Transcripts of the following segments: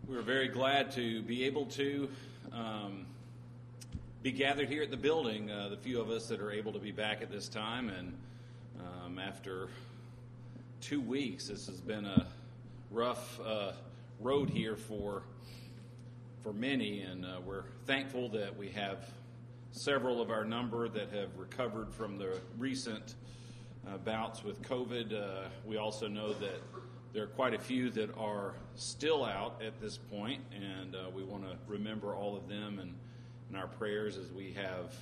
We're very glad to be able to be gathered here at the building, the few of us that are able to be back at this time. And after 2 weeks, this has been a rough road here for many, and we're thankful that we have several of our number that have recovered from the recent bouts with COVID. We also know that there are quite a few that are still out at this point, and we want to remember all of them in our prayers as we have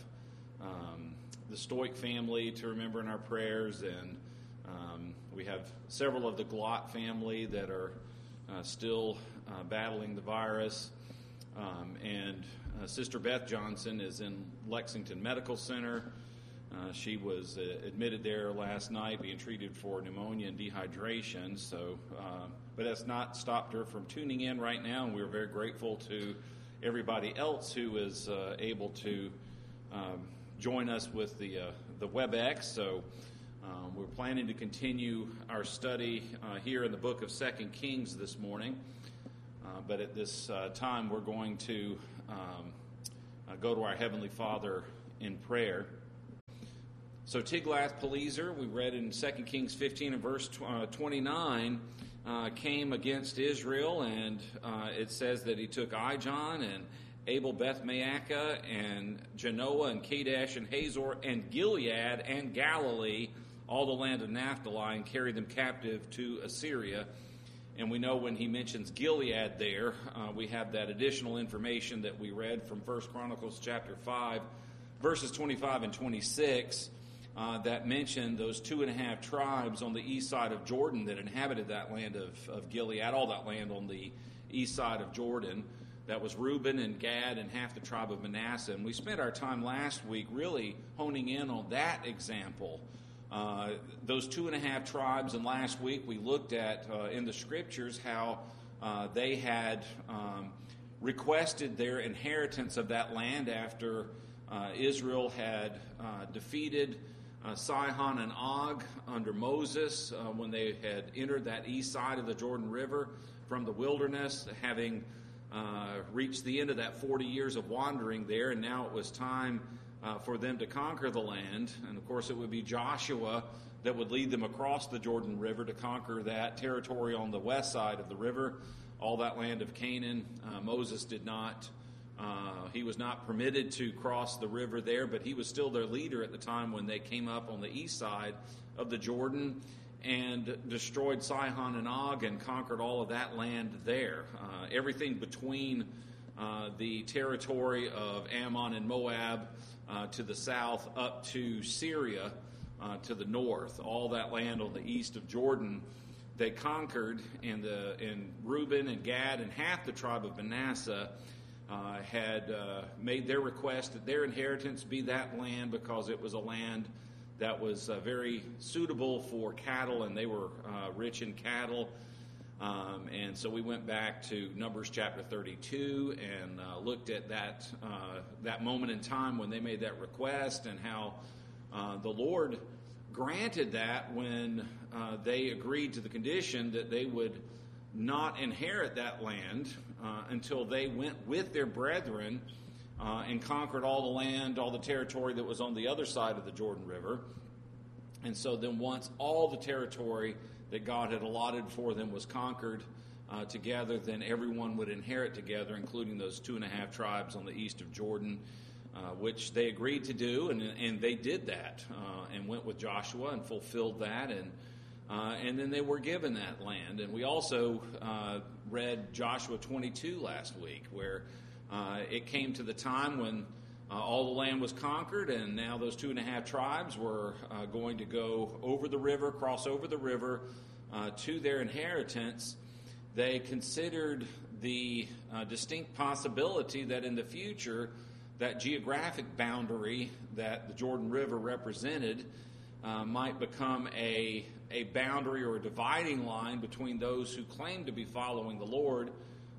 the Stoic family to remember in our prayers, and we have several of the Glott family that are still battling the virus, and Sister Beth Johnson is in Lexington Medical Center. She was admitted there last night being treated for pneumonia and dehydration. But that's not stopped her from tuning in right now, and we're very grateful to everybody else who is able to join us with the WebEx. So we're planning to continue our study here in the book of 2 Kings this morning. But at this time, we're going to go to our Heavenly Father in prayer. So Tiglath-Pileser, we read in 2 Kings 15 and verse 29, came against Israel, and it says that he took Ijon and Abel-Beth-Maacah and Genoa and Kadesh and Hazor and Gilead and Galilee, all the land of Naphtali, and carried them captive to Assyria. And we know when he mentions Gilead there, we have that additional information that we read from 1 Chronicles chapter 5, verses 25 and 26, that mentioned those 2.5 tribes on the east side of Jordan that inhabited that land of Gilead, all that land on the east side of Jordan. That was Reuben and Gad and half the tribe of Manasseh. And we spent our time last week really honing in on that example. Those 2.5 tribes, and last week we looked at in the scriptures how they had requested their inheritance of that land after Israel had defeated Sihon and Og under Moses when they had entered that east side of the Jordan River from the wilderness, having reached the end of that 40 years of wandering there, and now it was time for them to conquer the land. And of course it would be Joshua that would lead them across the Jordan River to conquer that territory on the west side of the river, all that land of Canaan. Moses did not, he was not permitted to cross the river there, but he was still their leader at the time when they came up on the east side of the Jordan and destroyed Sihon and Og and conquered all of that land there. Everything between the territory of Ammon and Moab to the south up to Syria to the north, all that land on the east of Jordan they conquered, and Reuben and Gad and half the tribe of Manasseh had made their request that their inheritance be that land because it was a land that was very suitable for cattle, and they were rich in cattle. And so we went back to Numbers chapter 32 and looked at that moment in time when they made that request, and how the Lord granted that when they agreed to the condition that they would not inherit that land until they went with their brethren and conquered all the land, all the territory that was on the other side of the Jordan River. And so then once all the territory that God had allotted for them was conquered together, then everyone would inherit together, including those 2.5 tribes on the east of Jordan, which they agreed to do, and they did that and went with Joshua and fulfilled that, and then they were given that land. And we also read Joshua 22 last week, where it came to the time when all the land was conquered, and now those 2.5 tribes were going to go over the river, cross over the river to their inheritance. They considered the distinct possibility that in the future, that geographic boundary that the Jordan River represented might become a boundary or a dividing line between those who claimed to be following the Lord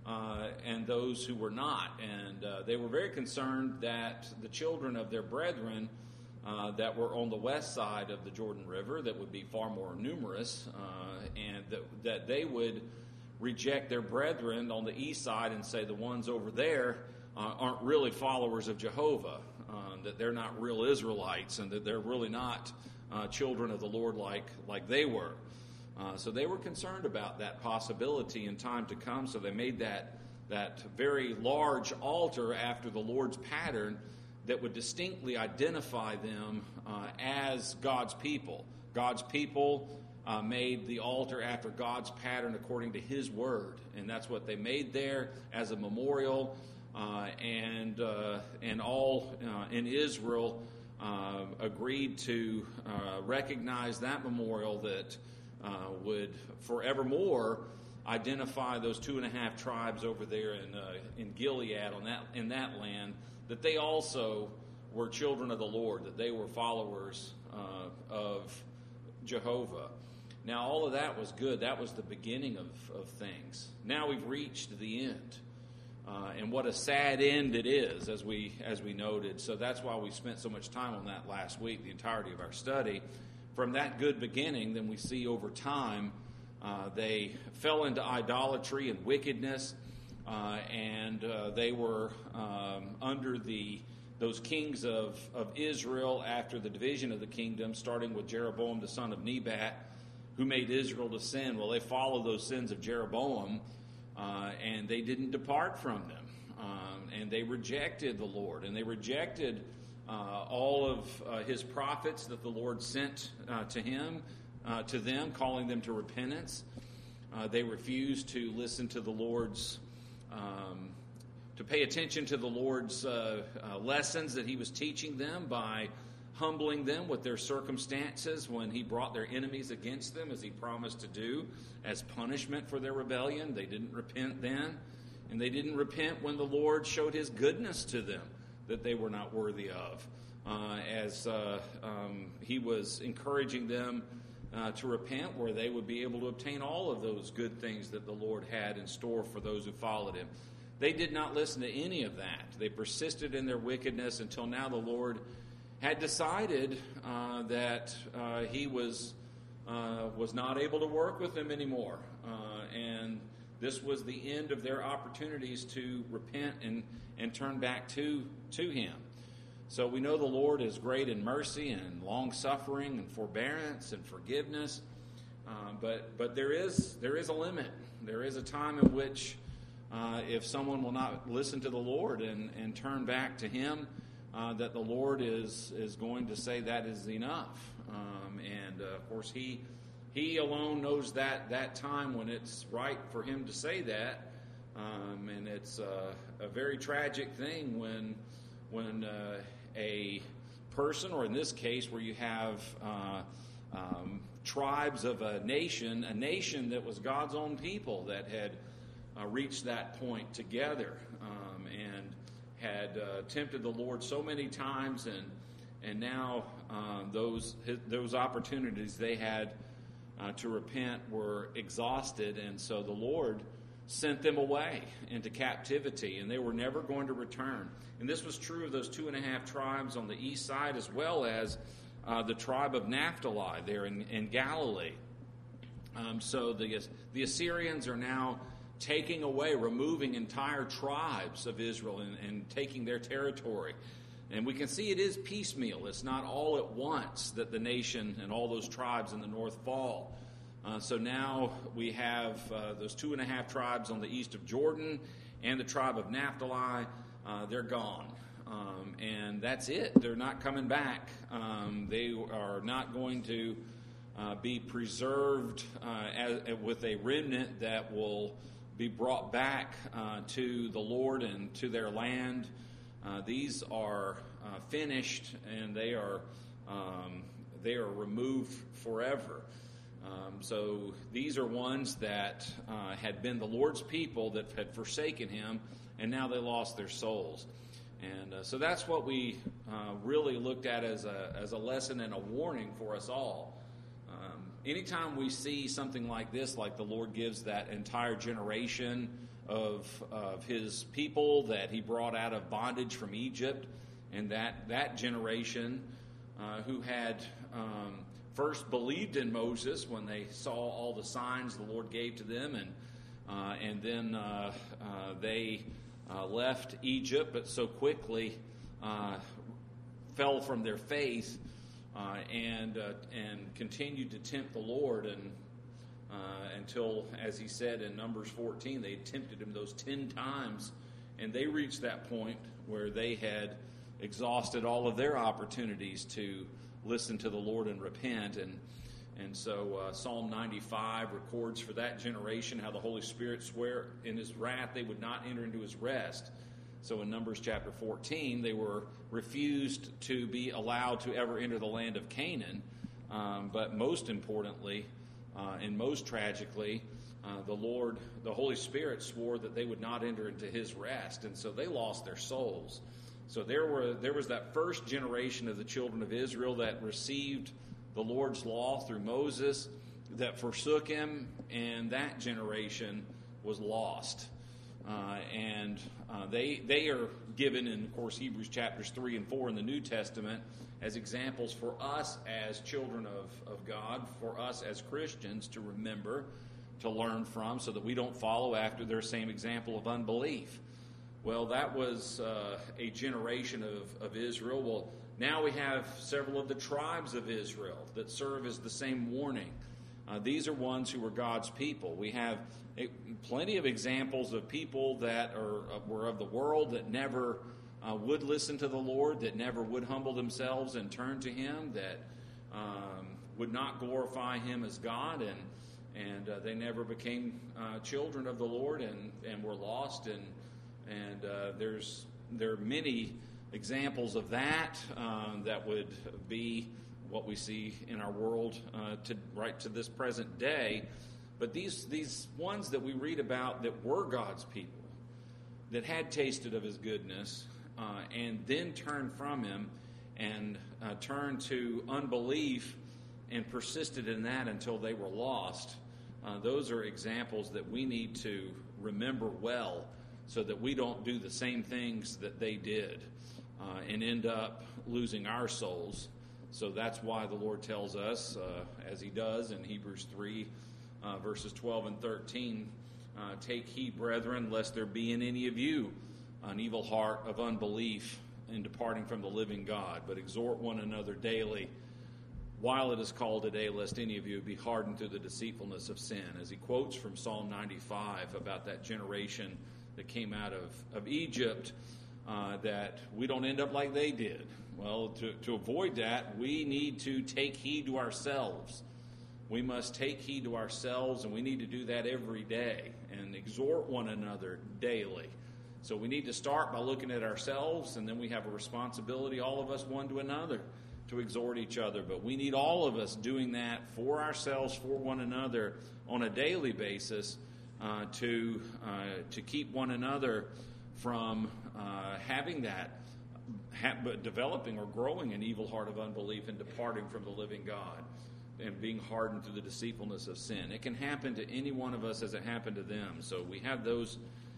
and those who were not. And they were very concerned that the children of their brethren that were on the west side of the Jordan River, that would be far more numerous, and that they would reject their brethren on the east side and say the ones over there aren't really followers of Jehovah, that they're not real Israelites, and that they're really not children of the Lord like they were. So they were concerned about that possibility in time to come, so they made that very large altar after the Lord's pattern that would distinctly identify them as God's people. God's people made the altar after God's pattern according to His word, and that's what they made there as a memorial. And all in Israel agreed to recognize that memorial that would forevermore identify those 2.5 tribes over there in Gilead in that land, that they also were children of the Lord, that they were followers of Jehovah. Now, all of that was good. That was the beginning of things. Now we've reached the end. And what a sad end it is, as we noted. So that's why we spent so much time on that last week, the entirety of our study. From that good beginning, then we see over time they fell into idolatry and wickedness, and they were under those kings of Israel after the division of the kingdom, starting with Jeroboam the son of Nebat, who made Israel to sin. Well, they followed those sins of Jeroboam, and they didn't depart from them. And they rejected the Lord, and they rejected all of His prophets that the Lord sent to them, calling them to repentance. They refused to listen to the Lord's, to pay attention to the Lord's lessons that He was teaching them by humbling them with their circumstances when He brought their enemies against them, as He promised to do, as punishment for their rebellion. They didn't repent then, and they didn't repent when the Lord showed His goodness to them that they were not worthy of, as He was encouraging them to repent, where they would be able to obtain all of those good things that the Lord had in store for those who followed Him. They did not listen to any of that. They persisted in their wickedness until now the Lord had decided that He was not able to work with them anymore, and this was the end of their opportunities to repent and turn back to Him. So we know the Lord is great in mercy and long-suffering and forbearance and forgiveness, but there is a limit. There is a time in which if someone will not listen to the Lord and turn back to Him, that the Lord is going to say that is enough. And of course, He alone knows that time when it's right for Him to say that. And it's a very tragic thing when a person, or in this case where you have tribes of a nation that was God's own people that had reached that point together and had tempted the Lord so many times, and now those opportunities they had to repent were exhausted, and so the Lord sent them away into captivity, and they were never going to return. And this was true of those 2.5 tribes on the east side, as well as the tribe of Naphtali there in Galilee. So the Assyrians are now taking away, removing entire tribes of Israel and taking their territory. And we can see it is piecemeal. It's not all at once that the nation and all those tribes in the north fall. So now we have those 2.5 tribes on the east of Jordan and the tribe of Naphtali. They're gone. And that's it. They're not coming back. They are not going to be preserved with a remnant that will be brought back to the Lord and to their land. These are finished, and they are removed forever. So these are ones that had been the Lord's people that had forsaken Him, and now they lost their souls. And so that's what we really looked at as a lesson and a warning for us all. Anytime we see something like this, like the Lord gives that entire generation of His people that He brought out of bondage from Egypt, and that generation who had first believed in Moses when they saw all the signs the Lord gave to them, and and then they left Egypt, but so quickly fell from their faith and continued to tempt the Lord, and until, as he said in Numbers 14, they tempted him those 10 times, and they reached that point where they had exhausted all of their opportunities to listen to the Lord and repent. And so Psalm 95 records for that generation how the Holy Spirit swore in his wrath they would not enter into his rest. So in Numbers chapter 14, they were refused to be allowed to ever enter the land of Canaan. But most importantly, and most tragically, the Holy Spirit swore that they would not enter into his rest. And so they lost their souls. So there was that first generation of the children of Israel that received the Lord's law through Moses, that forsook him, and that generation was lost. And they are given in, of course, Hebrews chapters 3 and 4 in the New Testament as examples for us as children of God, for us as Christians to remember, to learn from, so that we don't follow after their same example of unbelief. Well, that was a generation of Israel. Well, now we have several of the tribes of Israel that serve as the same warning. These are ones who were God's people. We have plenty of examples of people that were of the world that never would listen to the Lord, that never would humble themselves and turn to him, that would not glorify him as God, and they never became children of the Lord and were lost. And there are many examples of that that would be what we see in our world right to this present day. But these ones that we read about that were God's people, that had tasted of his goodness, and then turned from him and turned to unbelief and persisted in that until they were lost, those are examples that we need to remember well, so that we don't do the same things that they did and end up losing our souls. So that's why the Lord tells us, as he does in Hebrews 3, verses 12 and 13, take heed, brethren, lest there be in any of you an evil heart of unbelief in departing from the living God, but exhort one another daily, while it is called today, lest any of you be hardened through the deceitfulness of sin. As he quotes from Psalm 95 about that generation that came out of Egypt, that we don't end up like they did. Well, to avoid that, we need to take heed to ourselves. We must take heed to ourselves, and we need to do that every day and exhort one another daily. So we need to start by looking at ourselves, and then we have a responsibility, all of us, one to another, to exhort each other. But we need all of us doing that for ourselves, for one another, on a daily basis, to keep one another from having that, developing or growing an evil heart of unbelief and departing from the living God and being hardened through the deceitfulness of sin. It can happen to any one of us as it happened to them. So we have those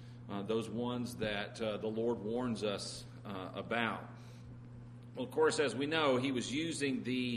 ones that the Lord warns us about. Well, of course, as we know, he was using the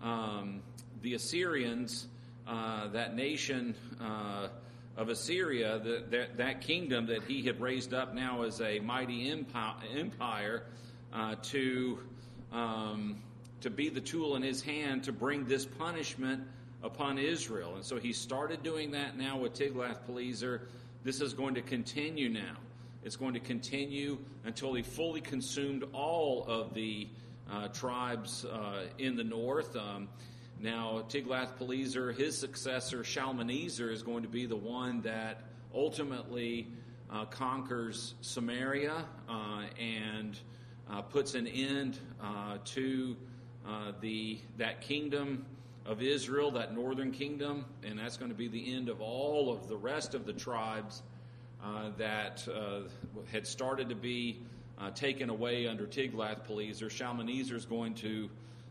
Assyrians, that nation of Assyria, that kingdom that he had raised up now as a mighty empire, to be the tool in his hand to bring this punishment upon Israel. And so he started doing that now with Tiglath-Pileser. This is going to continue now. It's going to continue until he fully consumed all of the tribes in the north. Now, Tiglath-Pileser, his successor, Shalmaneser, is going to be the one that ultimately conquers Samaria and puts an end to that kingdom of Israel, that northern kingdom, and that's going to be the end of all of the rest of the tribes that had started to be taken away under Tiglath-Pileser. Shalmaneser is going to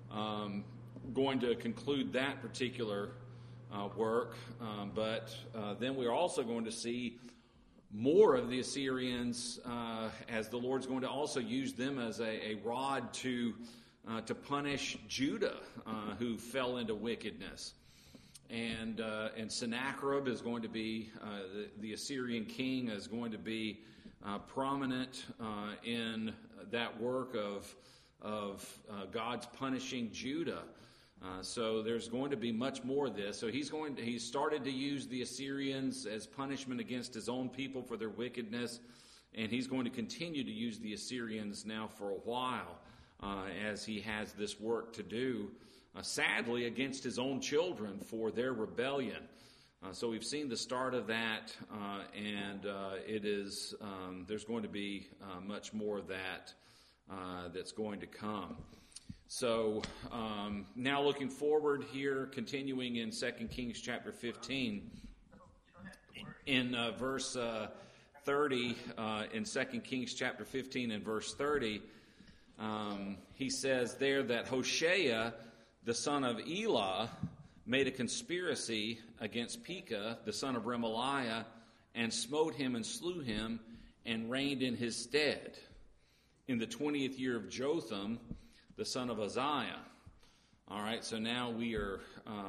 conclude that particular work, but then we're also going to see more of the Assyrians, as the Lord's going to also use them as a rod to punish Judah, who fell into wickedness. and Sennacherib is going to be the Assyrian king is going to be prominent in that work of God's punishing Judah. So there's going to be much more of this. So he started to use the Assyrians as punishment against his own people for their wickedness, and he's going to continue to use the Assyrians now for a while as he has this work to do, sadly against his own children for their rebellion. So we've seen the start of that, and there's going to be much more of that that's going to come. So now looking forward here, continuing in 2 Kings chapter 15, in verse 30, in 2 Kings chapter 15 and verse 30, he says there that Hoshea, the son of Elah, made a conspiracy against Pekah, the son of Remaliah, and smote him and slew him and reigned in his stead in the 20th year of Jotham, the son of Uzziah. All right, so now we are,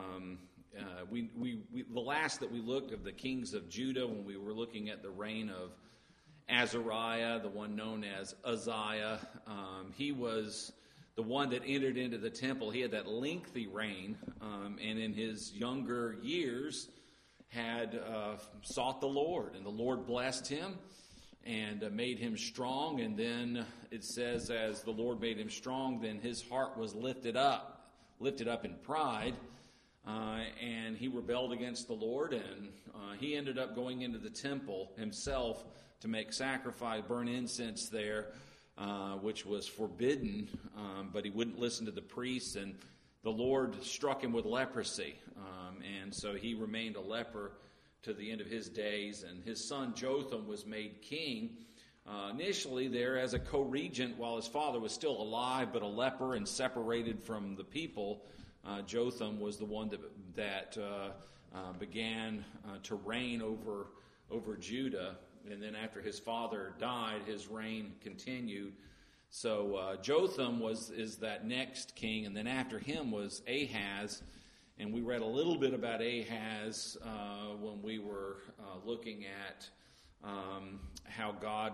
the last that we looked of the kings of Judah when we were looking at the reign of Azariah, the one known as Uzziah. He was the one that entered into the temple. He had that lengthy reign, and in his younger years had sought the Lord, and the Lord blessed him and made him strong. And then it says, as the Lord made him strong, then his heart was lifted up in pride, and he rebelled against the Lord, and he ended up going into the temple himself to make sacrifice, burn incense there, which was forbidden, but he wouldn't listen to the priests, and the Lord struck him with leprosy, and so he remained a leper to the end of his days. And his son Jotham was made king initially there as a co-regent while his father was still alive, but a leper and separated from the people. Jotham was the one that began to reign over Judah, and then after his father died, his reign continued. So Jotham is that next king, and then after him was Ahaz. And we read a little bit about Ahaz when we were looking at how God,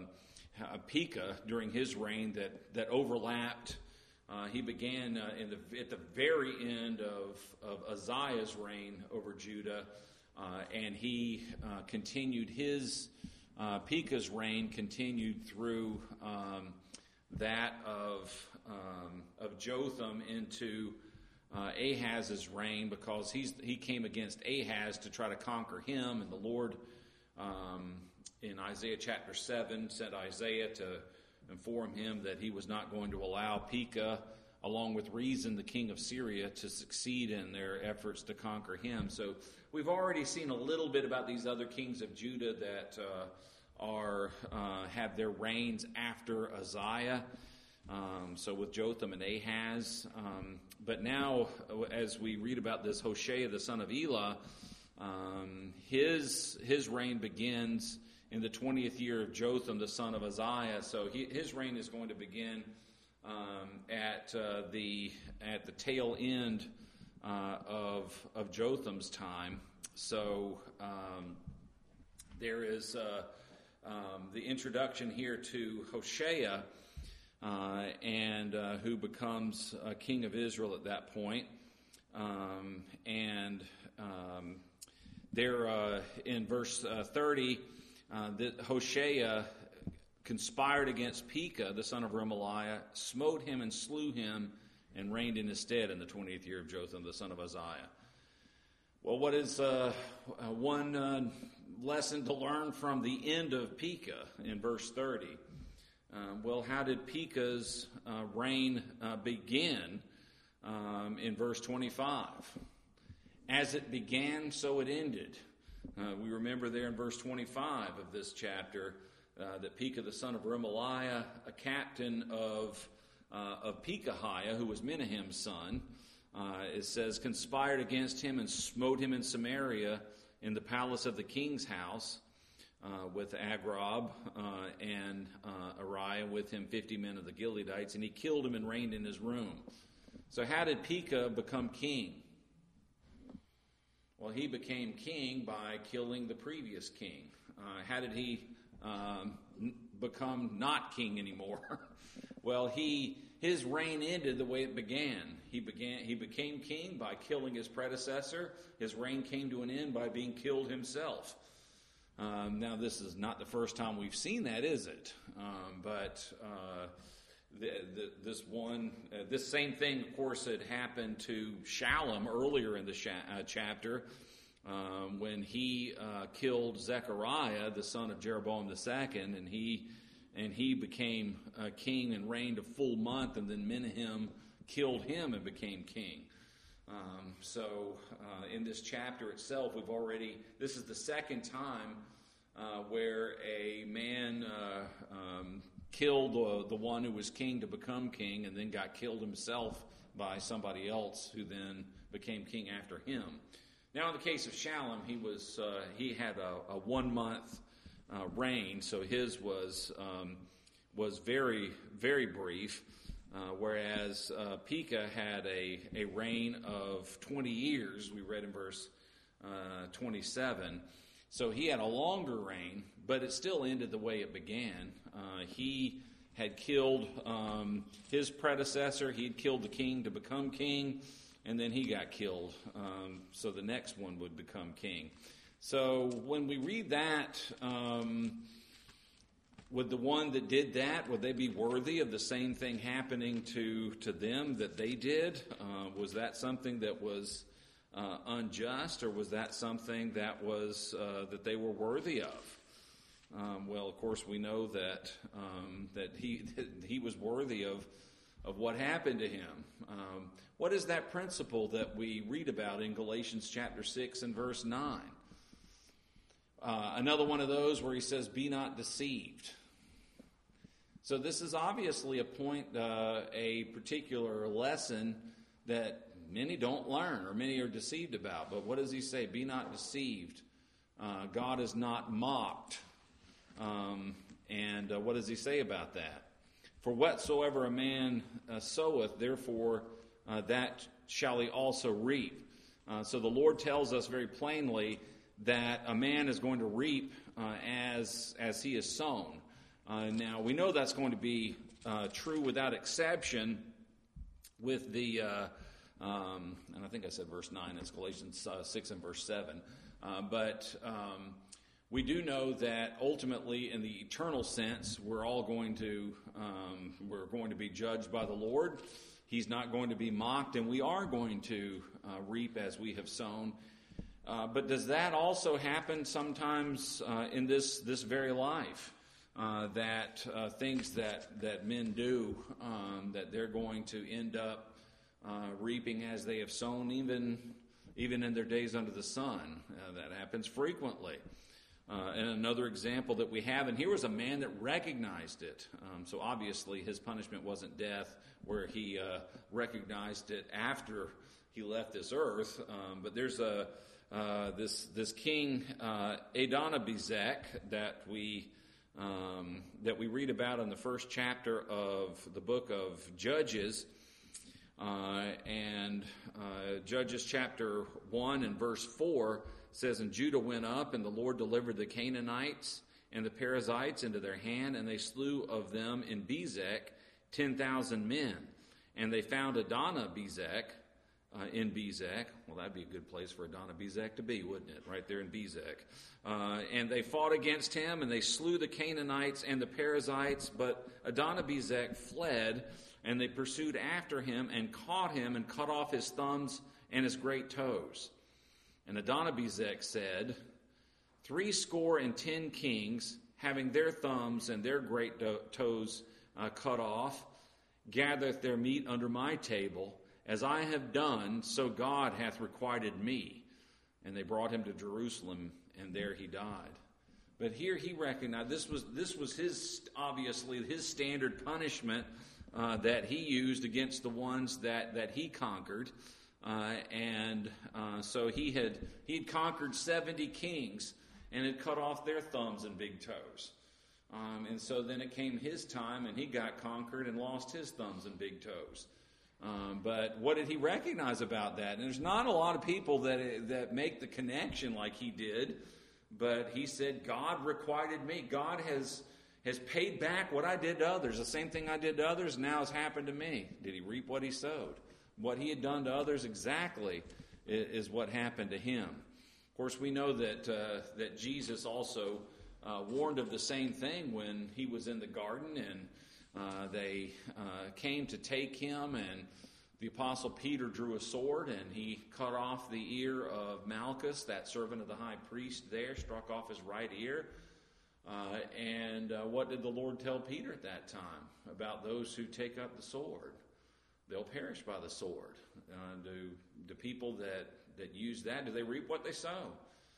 Pekah, during his reign, that overlapped. He began at the very end of Uzziah's reign over Judah, and he continued Pekah's reign continued through that of Jotham into Ahaz's reign, because he came against Ahaz to try to conquer him, and the Lord in Isaiah chapter 7 sent Isaiah to inform him that he was not going to allow Pekah, along with Rezin, the king of Syria, to succeed in their efforts to conquer him. So we've already seen a little bit about these other kings of Judah that have their reigns after Uzziah. So with Jotham and Ahaz. But now, as we read about this Hoshea, the son of Elah, his reign begins in the 20th year of Jotham, the son of Uzziah. So his reign is going to begin at the tail end of Jotham's time. So there is the introduction here to Hoshea, and who becomes king of Israel at that point. There in verse 30, that Hoshea conspired against Pekah, the son of Remaliah, smote him and slew him, and reigned in his stead in the 20th year of Jotham, the son of Uzziah. Well, what is one lesson to learn from the end of Pekah in verse 30? Well, how did Pekah's reign begin in verse 25? As it began, so it ended. We remember there in verse 25 of this chapter that Pekah, the son of Remaliah, a captain of Pekahiah, who was Menahem's son, it says, conspired against him and smote him in Samaria in the palace of the king's house, with Agrab and Ariah, with him 50 men of the Gileadites, and he killed him and reigned in his room. So how did Pekah become king? Well, he became king by killing the previous king. How did he become not king anymore? Well, his reign ended the way it began. He became king by killing his predecessor. His reign came to an end by being killed himself. Now, this is not the first time we've seen that, is it? This same thing, of course, had happened to Shallum earlier in the chapter when he killed Zechariah, the son of Jeroboam II, and he became king and reigned a full month, and then Menahem killed him and became king. In this chapter itself, this is the second time where a man killed the one who was king to become king, and then got killed himself by somebody else who then became king after him. Now, in the case of Shallum, he had a 1 month reign, so his was very, very brief, whereas Pekah had a reign of 20 years. We read in verse 27. So he had a longer reign, but it still ended the way it began. He had killed his predecessor. He had killed the king to become king, and then he got killed. So the next one would become king. So when we read that, would the one that did that, would they be worthy of the same thing happening to them that they did? Was that something that was unjust, or was that something that was that they were worthy of? Well, of course, we know that he was worthy of what happened to him. What is that principle that we read about in Galatians chapter 6 and verse 9? Another one of those where he says, "Be not deceived." So this is obviously a particular lesson that many don't learn, or many are deceived about. But what does he say? Be not deceived. God is not mocked. And what does he say about that? For whatsoever a man soweth, therefore that shall he also reap. So the Lord tells us very plainly that a man is going to reap as he is sown. Now, we know that's going to be true without exception with the... and I think I said verse 9, it's Galatians 6 and verse 7. But we do know that ultimately, in the eternal sense, we're going to be judged by the Lord. He's not going to be mocked, and we are going to reap as we have sown. But does that also happen sometimes in this very life? That things that men do, that they're going to end up reaping as they have sown, even in their days under the sun. That happens frequently. And another example that we have, and here was a man that recognized it. So obviously his punishment wasn't death, where he recognized it after he left this earth. But there's this king Adonibezek that we read about in the first chapter of the book of Judges. Judges chapter 1 and verse 4 says, "And Judah went up, and the Lord delivered the Canaanites and the Perizzites into their hand, and they slew of them in Bezek 10,000 men. And they found Adonibezek in Bezek." Well, that'd be a good place for Adonibezek to be, wouldn't it? Right there in Bezek. "And they fought against him, and they slew the Canaanites and the Perizzites. But Adonibezek fled, and they pursued after him and caught him and cut off his thumbs and his great toes. And Adonibezek said, 70 kings, having their thumbs and their great toes cut off, gathereth their meat under my table. As I have done, so God hath requited me. And they brought him to Jerusalem, and there he died." But here he recognized this was his, obviously his standard punishment that he used against the ones that he conquered. So he had conquered 70 kings and had cut off their thumbs and big toes. And so then it came his time, and he got conquered and lost his thumbs and big toes. But what did he recognize about that? And there's not a lot of people that make the connection like he did. But he said, God requited me. God has paid back what I did to others. The same thing I did to others now has happened to me. Did he reap what he sowed? What he had done to others exactly is what happened to him. Of course, we know that Jesus also warned of the same thing when he was in the garden, and they came to take him, and the Apostle Peter drew a sword, and he cut off the ear of Malchus, that servant of the high priest there, struck off his right ear. And what did the Lord tell Peter at that time about those who take up the sword? They'll perish by the sword. Do people that use that, do they reap what they sow?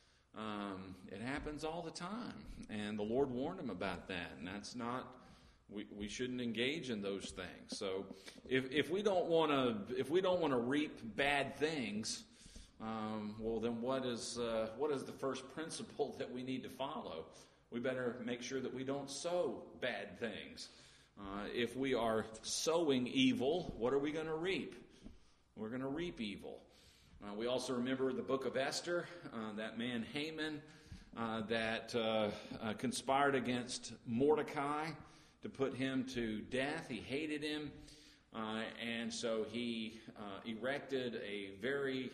It happens all the time, and the Lord warned him about that, and that's not. We shouldn't engage in those things. So, if we don't want to reap bad things, well, then what is the first principle that we need to follow? We better make sure that we don't sow bad things. If we are sowing evil, what are we going to reap? We're going to reap evil. We also remember the book of Esther, that man Haman that conspired against Mordecai to put him to death. He hated him, and so he erected a very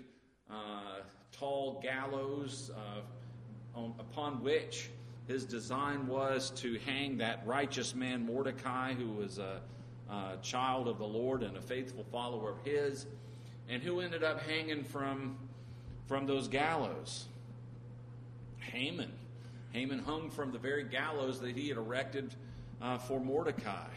tall gallows upon which his design was to hang that righteous man Mordecai, who was a child of the Lord and a faithful follower of his. And who ended up hanging from those gallows? Haman. Haman hung from the very gallows that he had erected for Mordecai.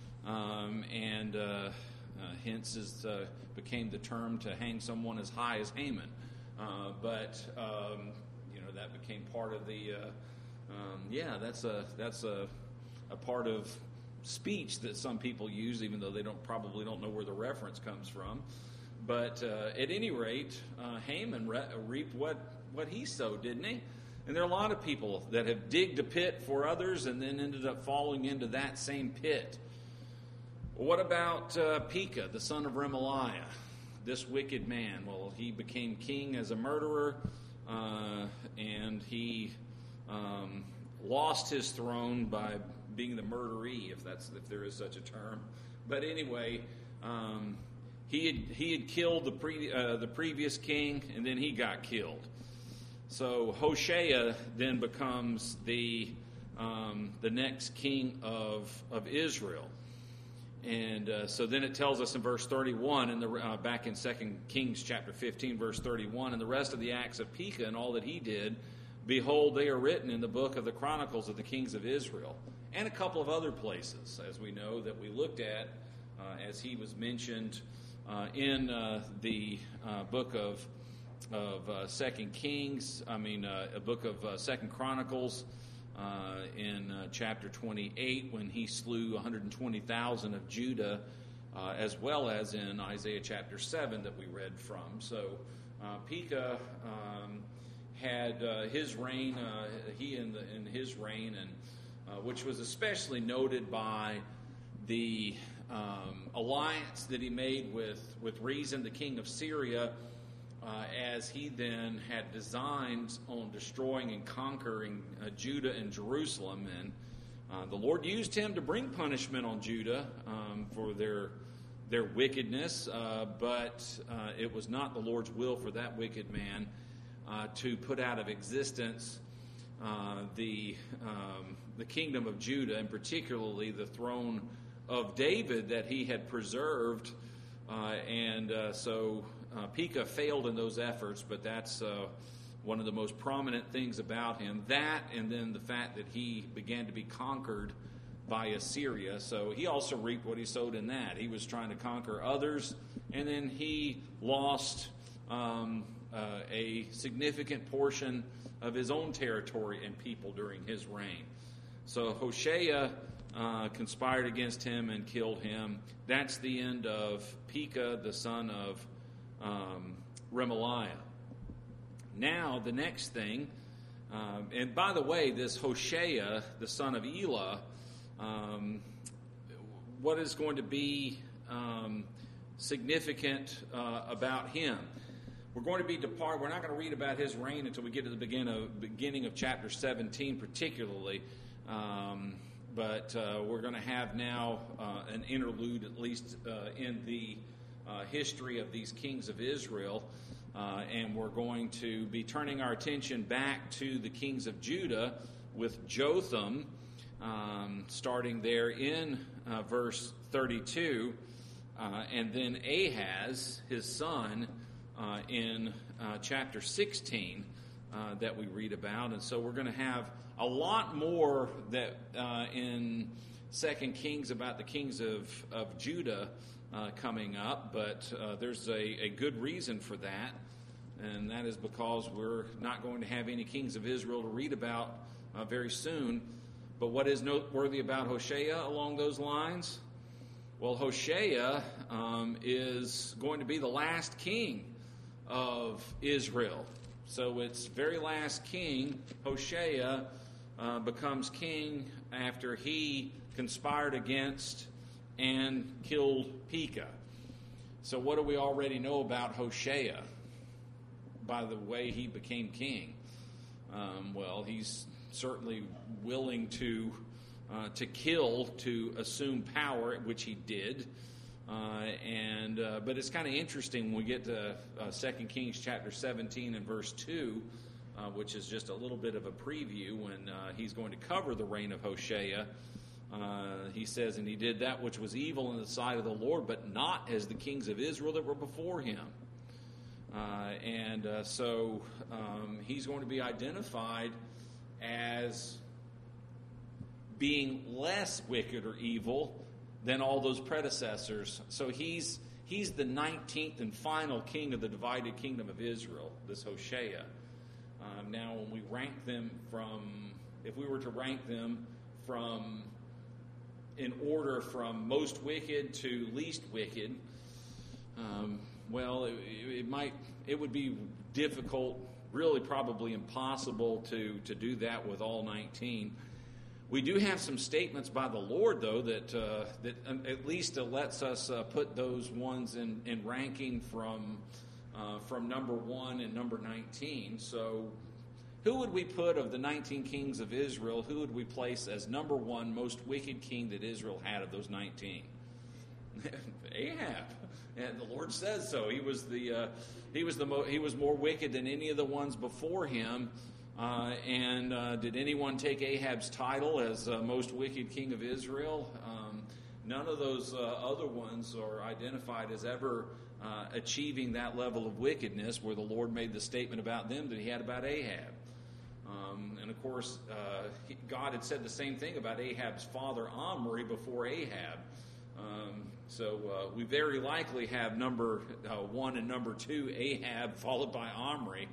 And hence became the term to hang someone as high as Haman. But that became part of the... that's a part of speech that some people use, even though they probably don't know where the reference comes from. But at any rate, Haman reaped what he sowed, didn't he? And there are a lot of people that have digged a pit for others and then ended up falling into that same pit. What about Pekah, the son of Remaliah, this wicked man? Well, he became king as a murderer, and he lost his throne by being the murderee, if there is such a term. But anyway, he had killed the previous king, and then he got killed. So Hoshea then becomes the next king of Israel. And so then it tells us in verse 31, back in 2 Kings chapter 15, verse 31, and the rest of the acts of Pekah and all that he did, behold, they are written in the book of the Chronicles of the Kings of Israel, and a couple of other places, as we know, that we looked at as he was mentioned in the book of 2 Kings, a book of 2 Chronicles, in chapter 28, when he slew 120,000 of Judah, as well as in Isaiah chapter 7 that we read from. So Pekah had his reign, in his reign, and which was especially noted by the alliance that he made with Rezin, the king of Syria, as he then had designs on destroying and conquering Judah and Jerusalem. And the Lord used him to bring punishment on Judah for their wickedness, but it was not the Lord's will for that wicked man to put out of existence the kingdom of Judah, and particularly the throne of David that he had preserved. So Pekah failed in those efforts, but that's one of the most prominent things about him. That, and then the fact that he began to be conquered by Assyria. So he also reaped what he sowed in that. He was trying to conquer others, and then he lost a significant portion of his own territory and people during his reign. So Hoshea conspired against him and killed him. That's the end of Pekah, the son of Remaliah. Now, the next thing, and by the way, this Hoshea, the son of Elah, what is going to be significant about him. We're going to be We're not going to read about his reign until we get to the beginning of chapter 17, particularly. But we're going to have now an interlude, at least in the history of these kings of Israel. And we're going to be turning our attention back to the kings of Judah with Jotham, starting there in verse 32, and then Ahaz, his son, in chapter 16 that we read about. And so we're going to have a lot more that in 2 Kings about the kings of Judah coming up, but there's a good reason for that, and that is because we're not going to have any kings of Israel to read about very soon. But what is noteworthy about Hoshea along those lines? Well, Hoshea is going to be the last king of Israel. So its very last king, Hoshea, becomes king after he conspired against and killed Pekah. So what do we already know about Hoshea by the way he became king? Well, he's certainly willing to kill to assume power, which he did. But it's kind of interesting when we get to 2 Kings chapter 17 and verse 2, which is just a little bit of a preview when he's going to cover the reign of Hoshea. He says, "And he did that which was evil in the sight of the Lord, but not as the kings of Israel that were before him." So he's going to be identified as being less wicked or evil than all those predecessors. So he's the 19th and final king of the divided kingdom of Israel, this Hoshea. Now, when we rank them if we were to rank them in order from most wicked to least wicked, it would be difficult, really probably impossible to do that with all 19. We do have some statements by the Lord, though, that at least lets us put those ones in ranking from number 1 and number 19. So who would we put of the 19 kings of Israel, who would we place as number 1 most wicked king that Israel had of those 19? Ahab. And the Lord says so. He was more wicked than any of the ones before him. Did anyone take Ahab's title as most wicked king of Israel? None of those other ones are identified as ever achieving that level of wickedness where the Lord made the statement about them that he had about Ahab. And of course, God had said the same thing about Ahab's father Omri before Ahab. So we very likely have number 1 and number 2 Ahab followed by Omri.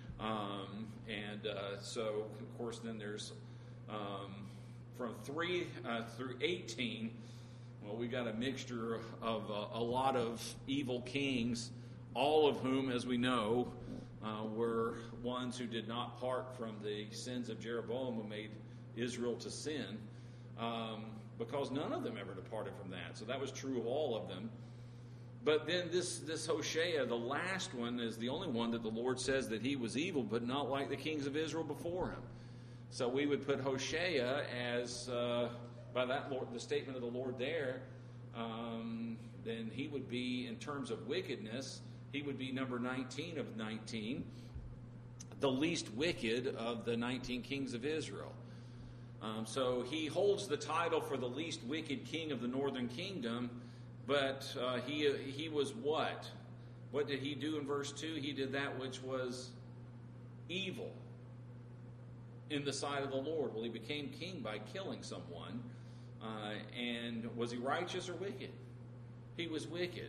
So, of course, then there's from 3 through 18, well, we got a mixture of a lot of evil kings, all of whom, as we know, were ones who did not part from the sins of Jeroboam, who made Israel to sin, because none of them ever departed from that. So that was true of all of them. But then this Hoshea, the last one, is the only one that the Lord says that he was evil, but not like the kings of Israel before him. So we would put Hoshea as, by that Lord, the statement of the Lord there, then he would be, in terms of wickedness, he would be number 19 of 19, the least wicked of the 19 kings of Israel. So he holds the title for the least wicked king of the northern kingdom. But he was what? What did he do in verse 2? He did that which was evil in the sight of the Lord. Well, he became king by killing someone. And was he righteous or wicked? He was wicked.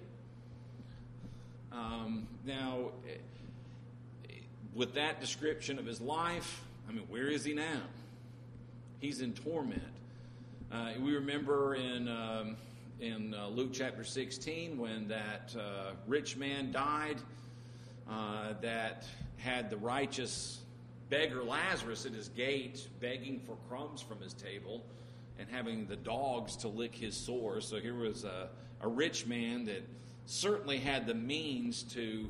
Now, with that description of his life, where is he now? He's in torment. We remember in Luke chapter 16 when that rich man died that had the righteous beggar Lazarus at his gate begging for crumbs from his table and having the dogs to lick his sores. So here was a rich man that certainly had the means to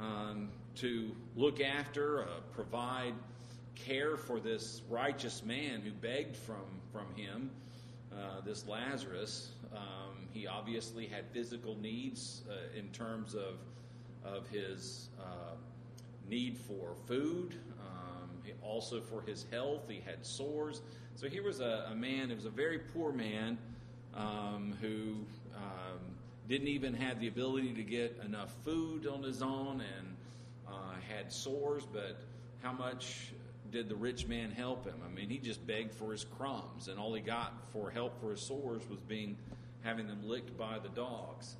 look after, provide care for this righteous man who begged from him, this Lazarus. He obviously had physical needs in terms of his need for food, also for his health. He had sores. So here was a man, it was a very poor man who didn't even have the ability to get enough food on his own and had sores, but how much did the rich man help him? I mean, he just begged for his crumbs, and all he got for help for his sores was having them licked by the dogs.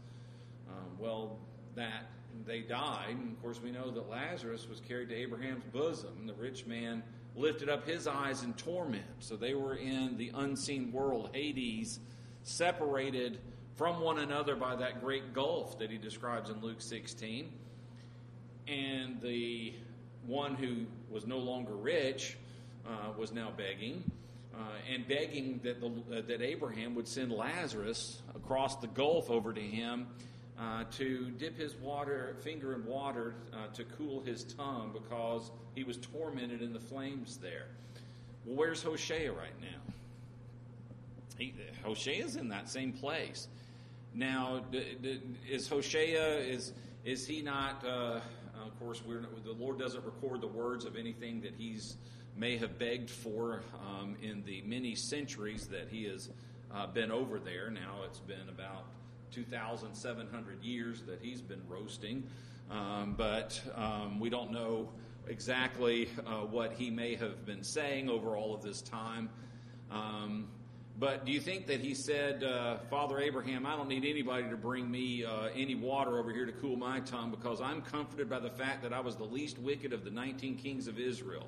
That they died, and of course we know that Lazarus was carried to Abraham's bosom. The rich man lifted up his eyes in torment. So they were in the unseen world, Hades, separated from one another by that great gulf that he describes in Luke 16. And the one who was no longer rich was now begging, and begging that Abraham would send Lazarus across the gulf over to him to dip his finger in water to cool his tongue, because he was tormented in the flames there. Well, where's Hosea right now? Hosea's in that same place. Now, is Hosea, is he not... of course, the Lord doesn't record the words of anything that he's may have begged for in the many centuries that he has been over there. Now it's been about 2,700 years that he's been roasting, but we don't know exactly what he may have been saying over all of this time. But do you think that he said, Father Abraham, I don't need anybody to bring me any water over here to cool my tongue, because I'm comforted by the fact that I was the least wicked of the 19 kings of Israel.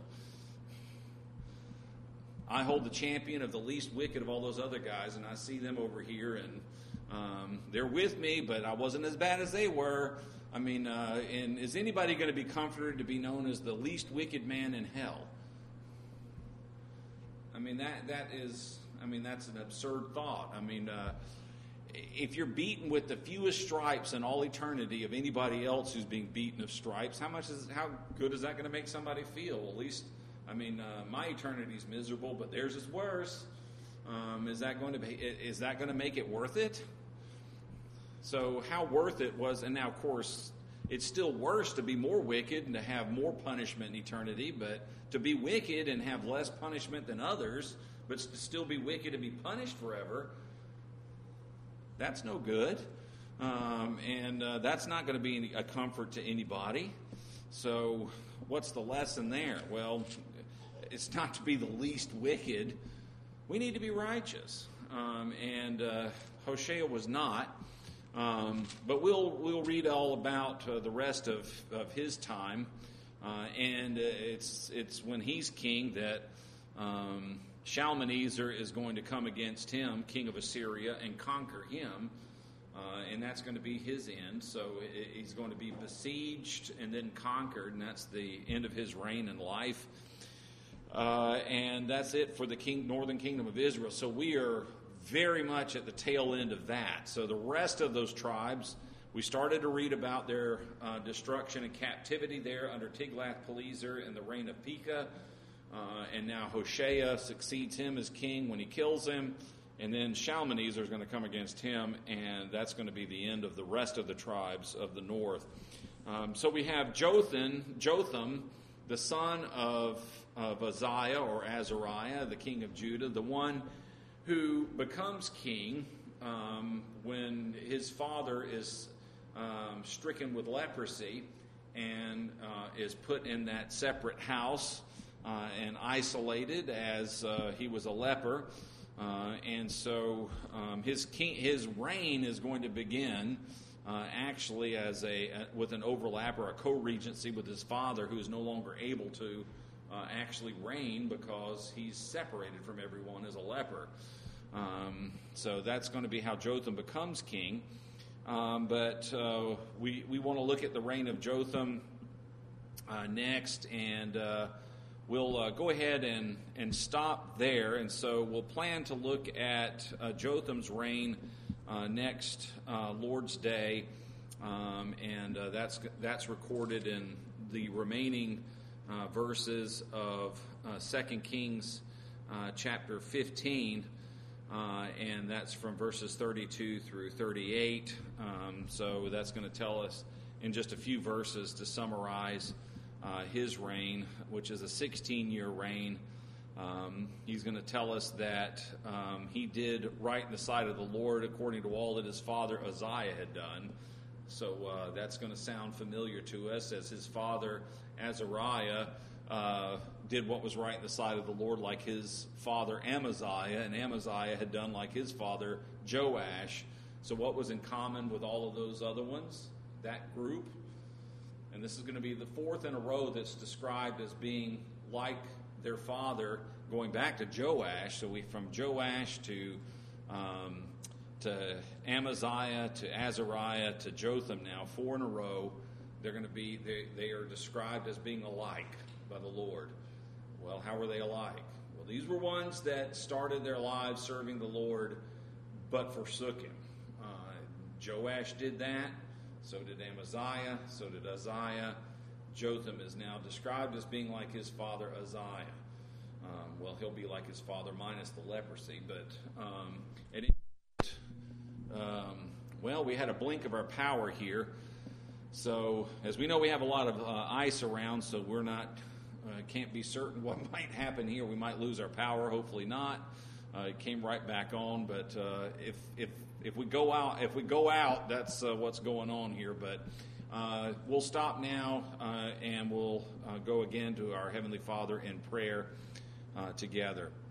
I hold the champion of the least wicked of all those other guys, and I see them over here, and they're with me, but I wasn't as bad as they were. I mean, and is anybody going to be comforted to be known as the least wicked man in hell? I mean, that's an absurd thought. I mean, if you're beaten with the fewest stripes in all eternity of anybody else who's being beaten of stripes, how good is that going to make somebody feel? At least, I mean, my eternity's miserable, but theirs is worse. Is that going to make it worth it? So how worth it was, and now of course it's still worse to be more wicked and to have more punishment in eternity, but to be wicked and have less punishment than others, but to still be wicked and be punished forever, that's no good. And that's not going to be a comfort to anybody. So what's the lesson there? Well, it's not to be the least wicked. We need to be righteous. And Hosea was not. But we'll read all about the rest of his time. And it's when he's king that Shalmaneser is going to come against him, king of Assyria, and conquer him. And that's going to be his end. So he's going to be besieged and then conquered, and that's the end of his reign and life. And that's it for the northern kingdom of Israel. So we are very much at the tail end of that. So the rest of those tribes, we started to read about their destruction and captivity there under Tiglath-Pileser in the reign of Pekah. And now Hoshea succeeds him as king when he kills him. And then Shalmaneser is going to come against him, and that's going to be the end of the rest of the tribes of the north. So we have Jotham, the son of Uzziah or Azariah, the king of Judah, the one who becomes king when his father is stricken with leprosy and is put in that separate house and isolated as he was a leper. And so his reign is going to begin actually as with an overlap or a co-regency with his father, who is no longer able to actually reign because he's separated from everyone as a leper. So that's going to be how Jotham becomes king. But we want to look at the reign of Jotham next, and we'll go ahead and stop there. And so we'll plan to look at Jotham's reign next Lord's Day. and that's recorded in the remaining verses of 2 Kings chapter 15, and that's from verses 32 through 38. So that's going to tell us in just a few verses to summarize his reign, which is a 16-year reign. He's going to tell us that he did right in the sight of the Lord according to all that his father Uzziah had done. So that's going to sound familiar to us, as his father Azariah did what was right in the sight of the Lord like his father Amaziah, and Amaziah had done like his father Joash. So what was in common with all of those other ones? That group. And this is going to be the fourth in a row that's described as being like their father, going back to Joash. So from Joash to Amaziah to Azariah to Jotham, now 4 in a row, they're going to be, they are described as being alike by the Lord. Well, how were they alike? Well, these were ones that started their lives serving the Lord but forsook him. Joash did that, so did Amaziah, so did Uzziah. Jotham is now described as being like his father Uzziah. Well, he'll be like his father minus the leprosy, but well, we had a blink of our power here. So, as we know, we have a lot of ice around, so we're not can't be certain what might happen here. We might lose our power. Hopefully not. It came right back on, but if we go out, that's what's going on here. But we'll stop now, and we'll go again to our Heavenly Father in prayer together.